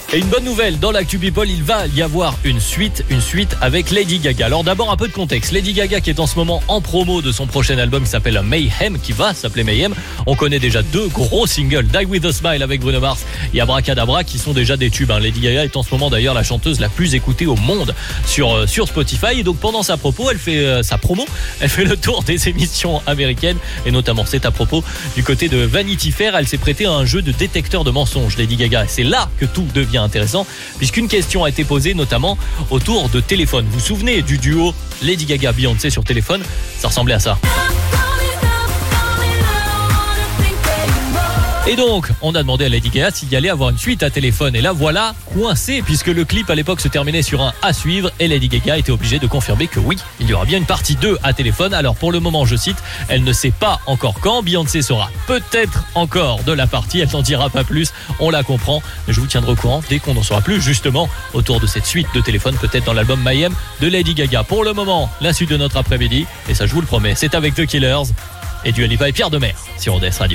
Et une bonne nouvelle, dans l'actu People, il va y avoir une suite avec Lady Gaga. Alors d'abord un peu de contexte. Lady Gaga qui est en ce moment en promo de son prochain album qui s'appelle Mayhem, qui va s'appeler Mayhem. On connaît déjà 2 gros singles, Die With A Smile avec Bruno Mars et Abracadabra, qui sont déjà des tubes. Lady Gaga est en ce moment d'ailleurs la chanteuse la plus écoutée au monde sur Spotify. Et donc pendant sa promo, elle fait le tour des émissions américaines. Et notamment, c'est à propos du côté de Vanity Fair. Elle s'est prêtée à un jeu de détecteur de mensonges, Lady Gaga. C'est là que tout devient intéressant, puisqu'une question a été posée notamment autour de téléphone. Vous vous souvenez du duo Lady Gaga-Beyoncé sur téléphone? Ça ressemblait à ça. Et donc, on a demandé à Lady Gaga s'il y allait avoir une suite à téléphone. Et là, voilà, coincé, puisque le clip à l'époque se terminait sur un à suivre. Et Lady Gaga était obligée de confirmer que oui, il y aura bien une partie 2 à téléphone. Alors pour le moment, je cite, elle ne sait pas encore quand. Beyoncé sera peut-être encore de la partie. Elle n'en dira pas plus, on la comprend. Mais je vous tiendrai au courant dès qu'on en saura plus, justement, autour de cette suite de téléphone, peut-être dans l'album Mayhem de Lady Gaga. Pour le moment, la suite de notre après-midi, et ça je vous le promets, c'est avec The Killers et Dua Lipa et Pierre Demers sur ODS Radio.